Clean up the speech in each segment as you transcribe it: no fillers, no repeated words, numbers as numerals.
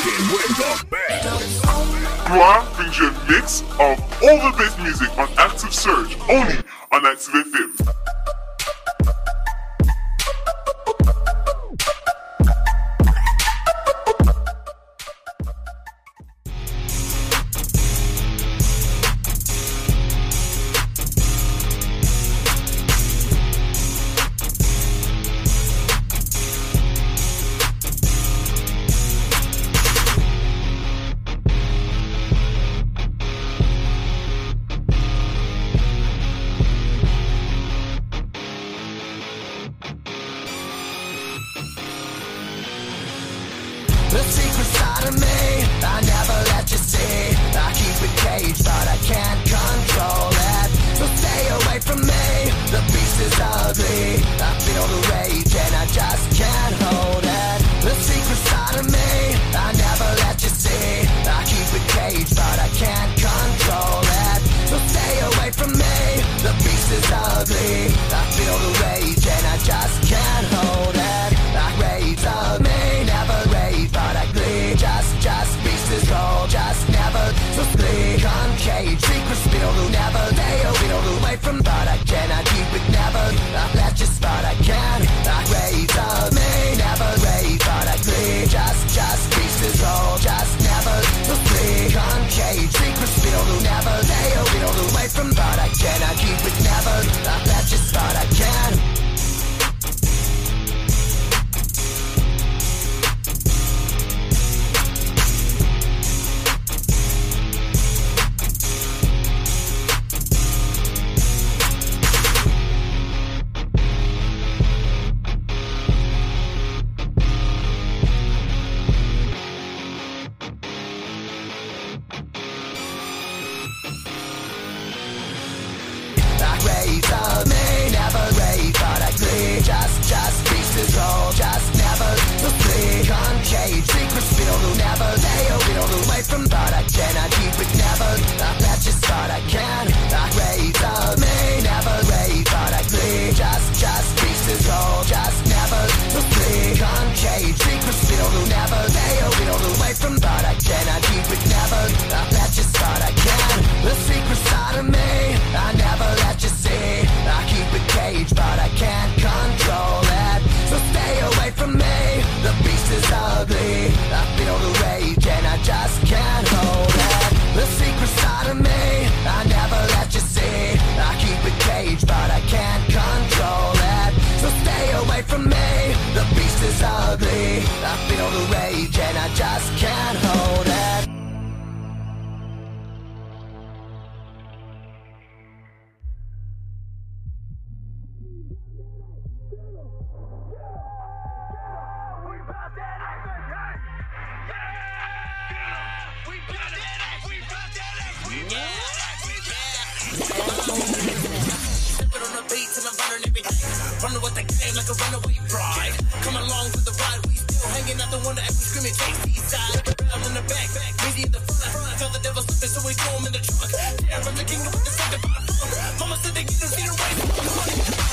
rocking with the best. Gloire brings you a mix of all the best music on Active Surge, only on Active FM. The secret side of me, I never let you see. I keep it caged, but I can't control it. So stay away from me, the beast is ugly. I feel the rage and I just can't hold it. The secret side of me, I never let you see. I keep it caged, but I can't control it. So stay away from me, the beast is ugly. I feel the rage and I just can't hold it. I rage of me, never rage, but I glee. Just beast is cold, just never so sleep. Uncaged, secret spill to never stay a wheel away from, but I cannot keep it never. I let you spot, I can. I rage of me, never rage, but I glee. Just beast is cold, just never so sleep. Uncaged, secret spill to never stay a wheel away from, but I cannot keep it never. I let you spot, I can. Rage of me, never rage, but I glee. Just beast is cold, just never to flee. Uncaged, secret spill to never stay a wheel away from, but I cannot keep it never. I let you start, I can. Rage of me, never rage, but I glee. Just beast is cold, just never to flee. Uncaged, secret spill to never stay a wheel away from, but I cannot keep it never. I let you start, I can. The secret side of me, I never let you see. I keep it caged, but I can't control it. So stay away from me, the beast is ugly. I feel the rage and I just can't hold it. The secret side of me, I never let you see. I keep it caged, but I can't control it. So stay away from me, the beast is ugly. I feel the rage and I just can't hold it. Running with the game like a runaway bride. Come along for the ride, we still hanging out the one that we screaming JC side. I'm in the back, busy in the front. Tell the devil slipping, so we throw him in the trunk. Yeah, I'm the king of the second bottom. Mama said they get to see the race.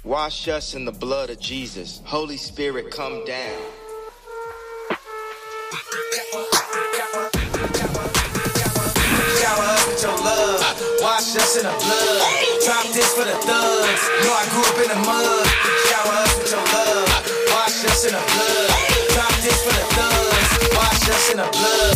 Wash us in the blood of Jesus. Holy Spirit, come down. Shower us with your love, wash us in the blood. Drop this for the thugs. Know I grew up in the mud. Shower us with your love, wash us in the blood. Drop this for the thugs, wash us in the blood.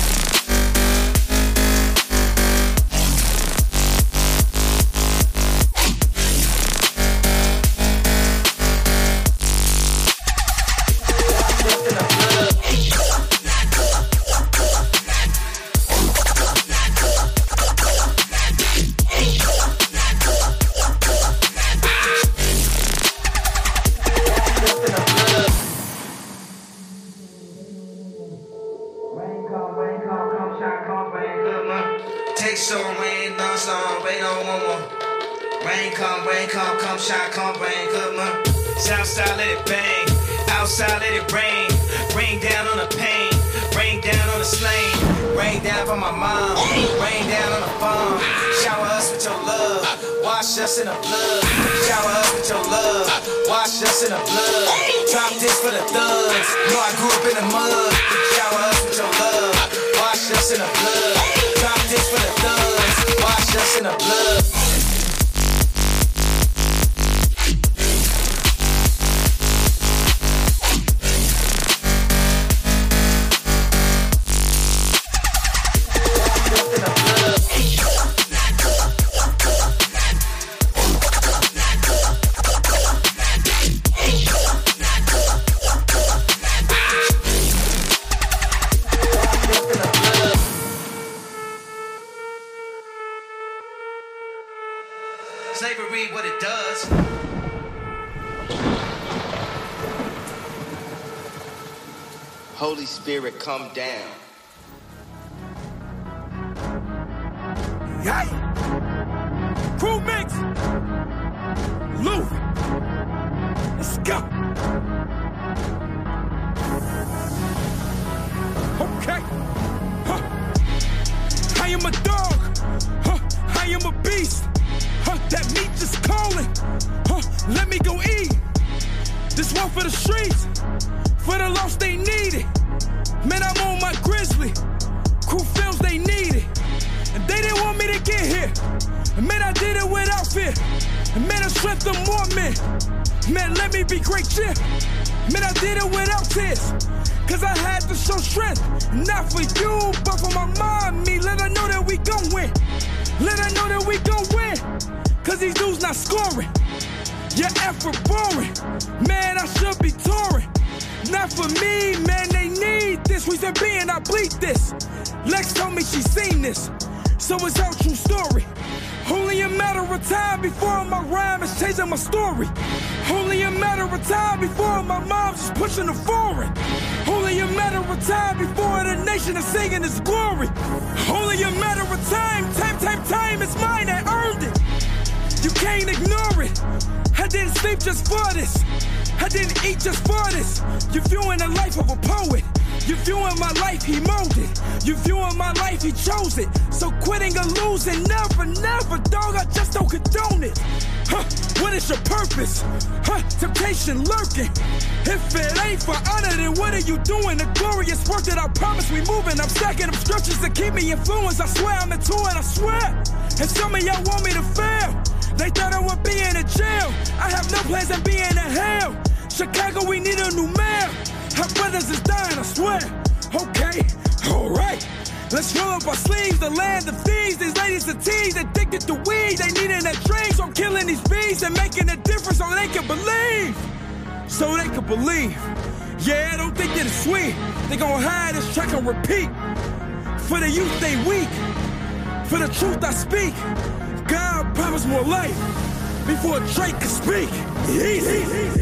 Shine, come rain, good man. Southside, let it bang. Outside, let it rain. Rain down on the pain. Rain down on the slain. Rain down for my mom. Rain down on the farm. Shower us with your love. Wash us in the blood. Shower us with your love. Wash us in the blood. Drop this for the thugs. Know I grew up in the mud. Shower us with your love. Wash us in the blood. Drop this for the thugs. Wash us in the blood. Slavery, what it does. Holy Spirit, come down. Hey! Crew mix! Luke! Let's go! Okay! Huh. I am a dog! Huh. I am a beast! That meat just calling. Let me go eat. This one for the streets. For the lost, they need it. Man, I'm on my grizzly. Crew films, they need it. And they didn't want me to get here. And man, I did it without fear. And man, I strengthened more men. Man, let me be great cheer. Man, I did it without tears. Cause I had to show strength. Not for you, but for my mom, me. Let her know that we gon' win. Let her know that we gon' win. Cause these dudes not scoring. Your effort boring. Man, I should be touring. Not for me, man, they need this. Reason being, I bleed this. Lex told me she seen this. So it's our true story. Only a matter of time before my rhyme is changing my story. Only a matter of time before my mom's just pushing the foreign. Only a matter of time before the nation is singing its glory. Only a matter of time, time, it's mine that earned it. You can't ignore it. I didn't sleep just for this. I didn't eat just for this. You're viewing the life of a poet. You're viewing my life, he molded. You're viewing my life, he chose it. So quitting or losing, never, dog, I just don't condone it. What is your purpose? Temptation lurking. If it ain't for honor, then what are you doing? The glorious work that I promise we moving. I'm stacking up scriptures to keep me influenced. I swear I'm into it, I swear. And some of y'all want me to fail. They thought I would be in a jail. I have no plans on being in hell. Chicago, we need a new mayor. Our brothers is dying, I swear. Okay, alright. Let's roll up our sleeves, the land of thieves. These ladies are teens, addicted to weed. They needing that drink, so I'm killing these bees and making a difference so they can believe. So they can believe. Yeah, I don't think that it's sweet. They gon' hide this track and repeat. For the youth, they weak. For the truth, I speak. God promised more life before Drake could speak. Easy.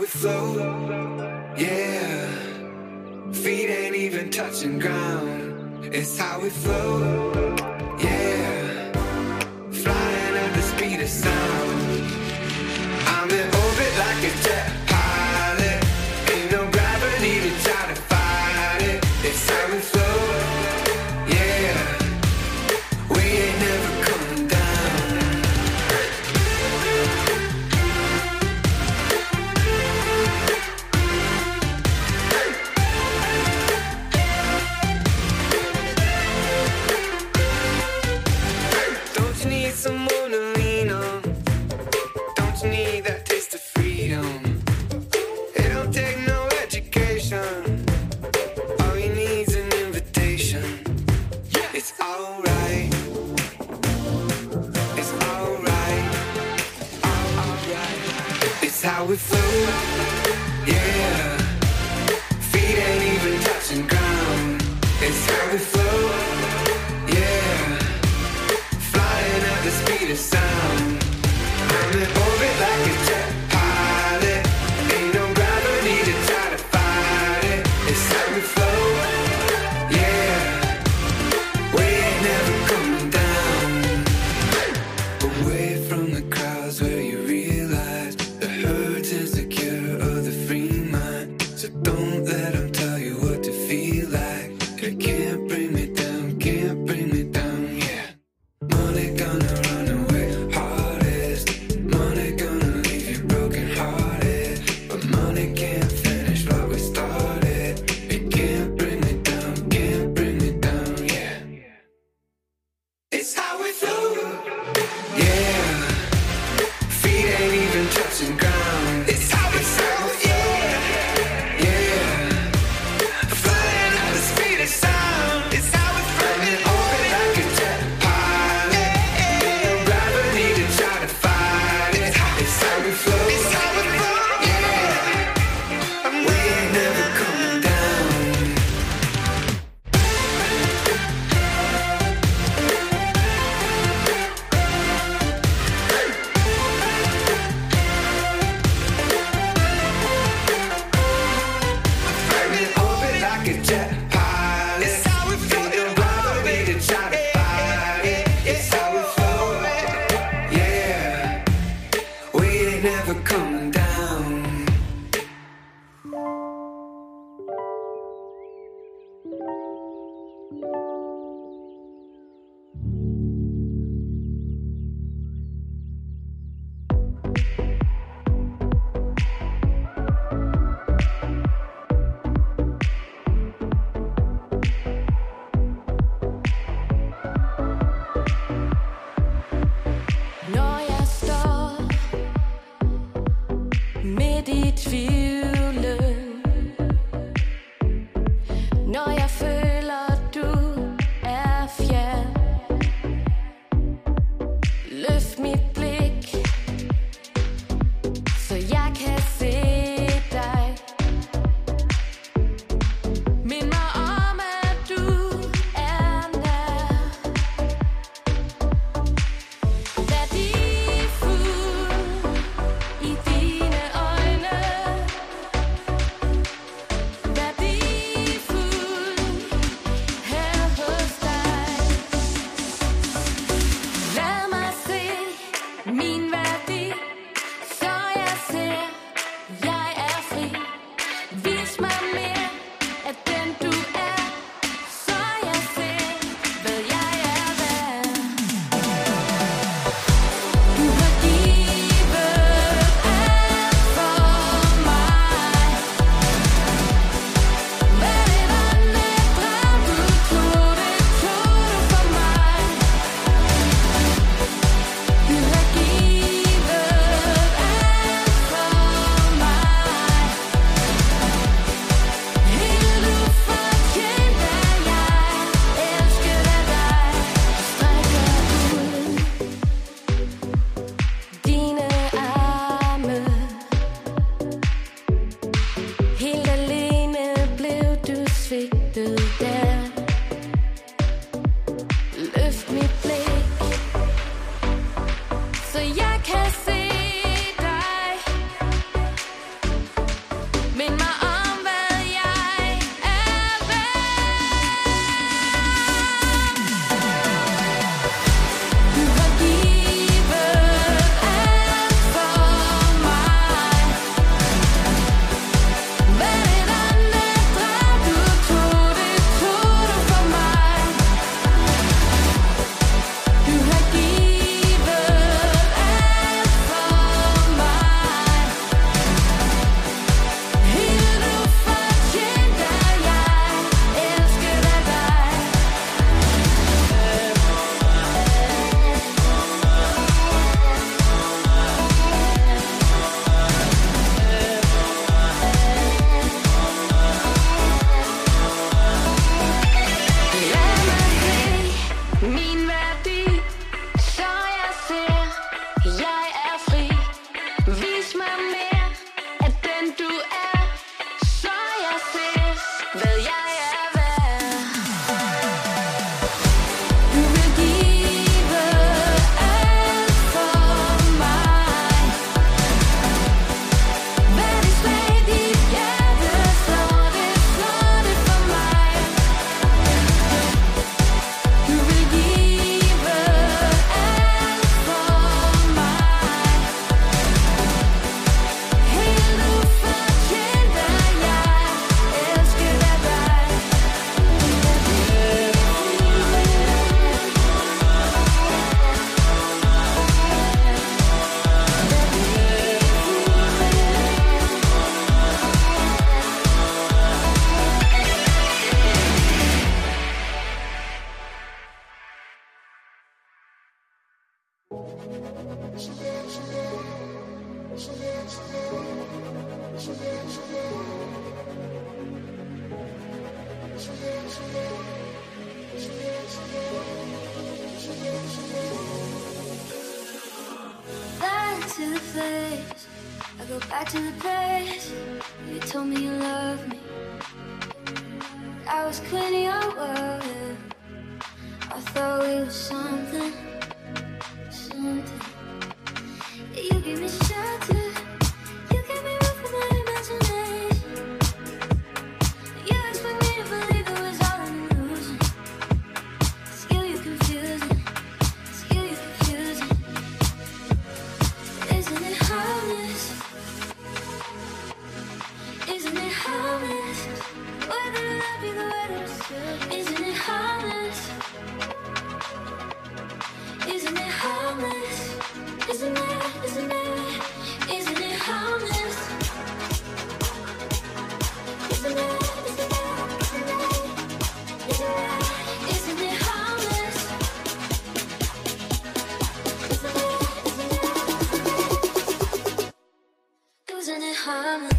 we float, yeah. Feet ain't even touching ground. It's how we float, yeah. Flying at the speed of sound. I'm in orbit like a jet pilot. Ain't no gravity to try to fight it. It's how we float, yeah. We ain't never coming down. Don't you need someone to lean on? Don't you need that taste of freedom? It don't take no education. All you need's an invitation. It's alright. It's alright. Alright. It's how we float, yeah. Feet ain't even touching ground. It's how we float, yeah. Flying at the speed of sound. I'm in orbit like a jet pilot. Ain't no gravity to try to fight it. It's how we float, yeah. We ain't never coming down. Away from the crowds where you realize the hurt's insecure of the free mind. So don't let them tell you what to feel like. They can't bring me down, can't bring me down, yeah. Money gonna run away hardest. Money gonna leave you broken hearted. But money can't finish what we started. It can't bring me down, can't bring me down, yeah. It's how we float, yeah. Feet ain't even touching ground. It's how we float, yeah. Yeah. Flying at the speed of sound. It's how we float. In orbit like a jet pilot. Ain't no gravity to try to fight it. It's how we float. It's how we float, yeah. We ain't never coming down. I'm in orbit like a jet pilot. It's how we float. Ain't no gravity to try to fight it. It's how we float, yeah. We ain't never coming down. Når jeg står midt i tvivlen, når jeg føler du er fjern, løft mit blik, så jeg kan se dig. Mind mig om, at du er nær. Værdifuld i dine øjne. Værdifuld her hos dig. Lad mig se min værdi, så jeg ser, jeg er fri. Vis mig mere af den du er, så jeg ser, hvad jeg er værd. Du har givet alt for mig. Hvad det var nætre, du tog det for mig. Du har givet alt for mig. Helt ufortjent er jeg elsket af dig. Strækker ud dine arme. Helt alene blev du svigtet der. Løft mit blik, så jeg kan se dig. Back to the place, I go back to the place you told me you loved me. I was cleaning your world, yeah. I thought we were something. You gave me shelter, you gave me room for my imagination. You expect me to believe it was all an illusion. Still you're confusing, Isn't it harmless? Isn't it harmless? Whether I love you the way that I should. Isn't it harmless? Isn't it harmless? Isn't it harmless? Isn't it harmless? Isn't it harmless?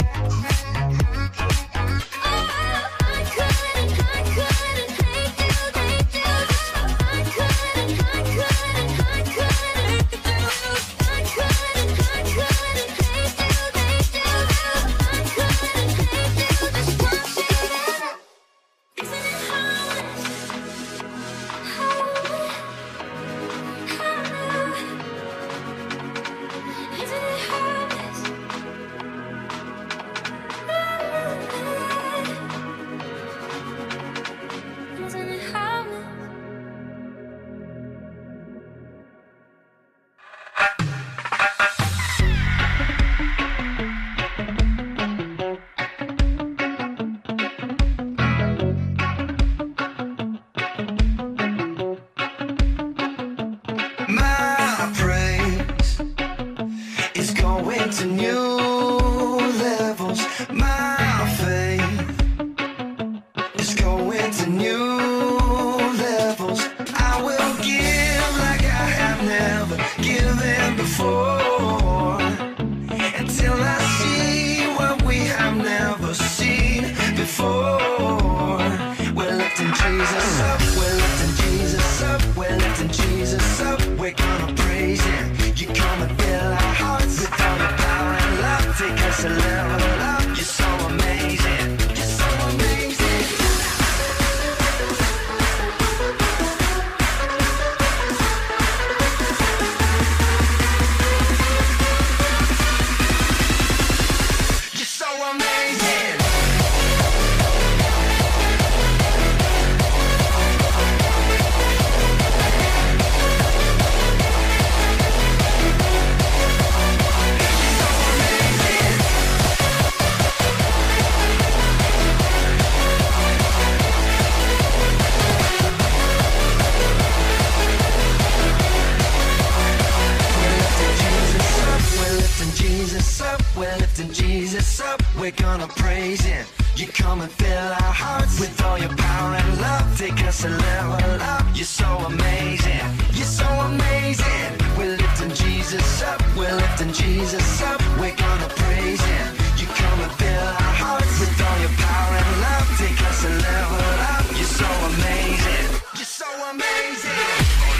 I couldn't hate you. before. We're lifting Jesus up, we're lifting Jesus up, we're lifting Jesus up. We're gonna praise Him. You come and fill our hearts with all your power and love. Take us a level up. You're so amazing. You're so amazing. You're so amazing. Jesus up, we're lifting Jesus up, we're gonna praise Him. You come and fill our hearts with all your power and love. Take us a level up. You're so amazing. You're so amazing. We're lifting Jesus up, we're lifting Jesus up, we're gonna praise Him. You come and fill our hearts with all your power and love. Take us a level up. You're so amazing. You're so amazing.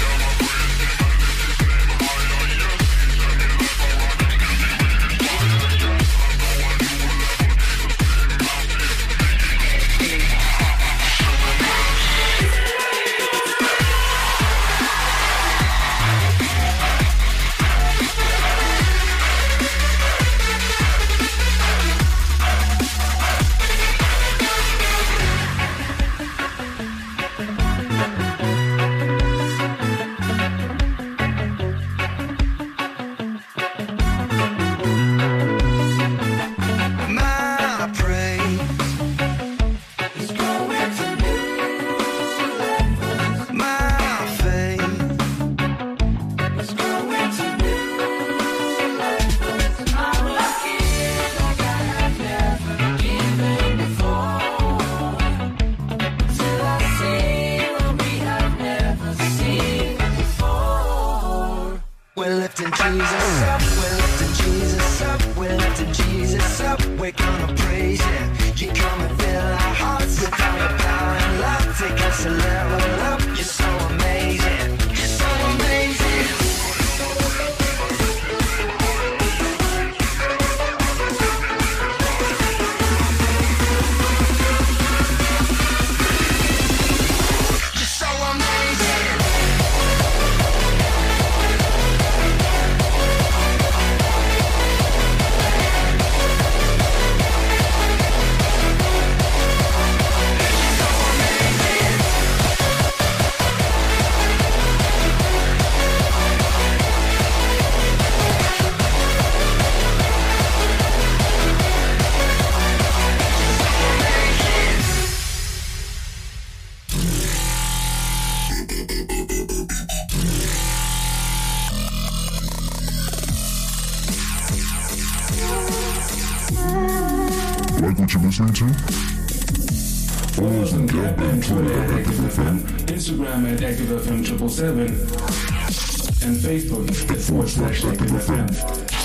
Like what you're listening to? Follow us on Twitter at ActiveFM, Instagram at ActiveFM777, and Facebook at /ActiveFM.